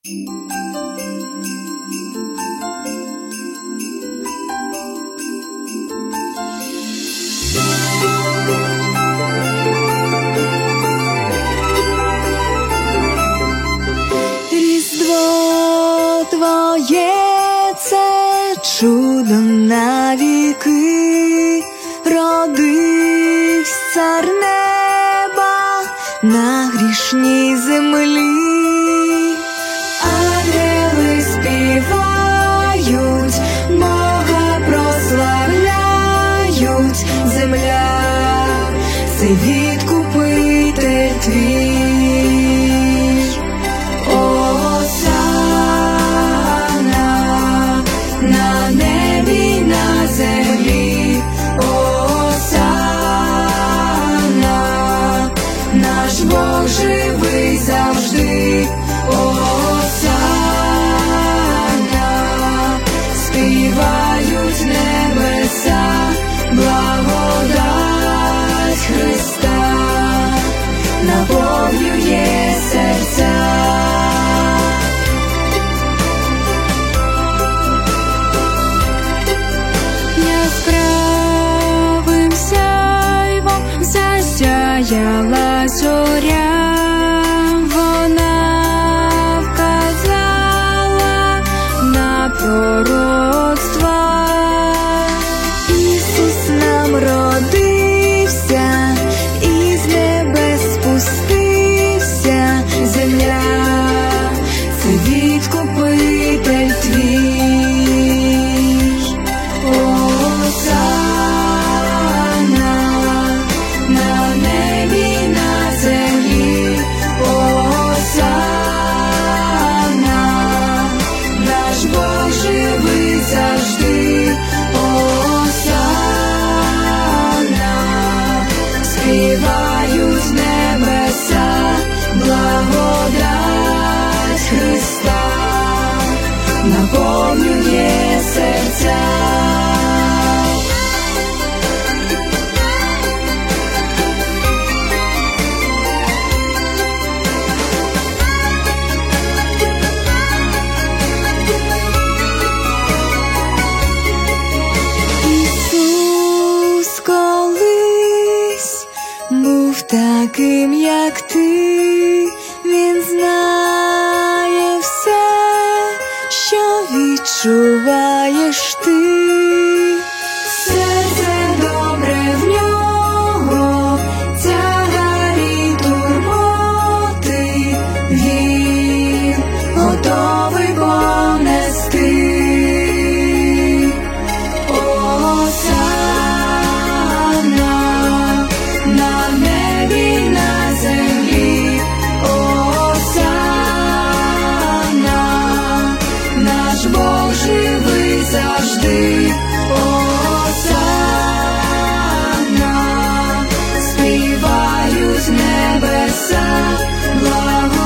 Різдво твоє — це чудо навіки, родився цар неба на грішній землі. Ангели співають, Бога прославляють, земля — це відкупитель твій. Осанна на небі, на землі, Осанна, наш Бог живий завжди. Осанна, співають небеса, благодать Христа наповнює серця. Яскравим сяйвом засяяла зоря, вона вказала на пророцтва. Ісус нам родився, із небес спустився, земля — це відкупитель твій. Осанна на небі, на землі, Осанна, наш Бог живий завжди. Осанна, співають небеса, благодать Христа наповнює серця. Ісус колись був таким, як ти, Він знає все, що відчуваєш ти. Серце добре в нього, тягарі турботи Він готовий понести. Осанна на небі, на землі, Осанна, наш Бог живий завжди. Осанна, співають небеса, благодать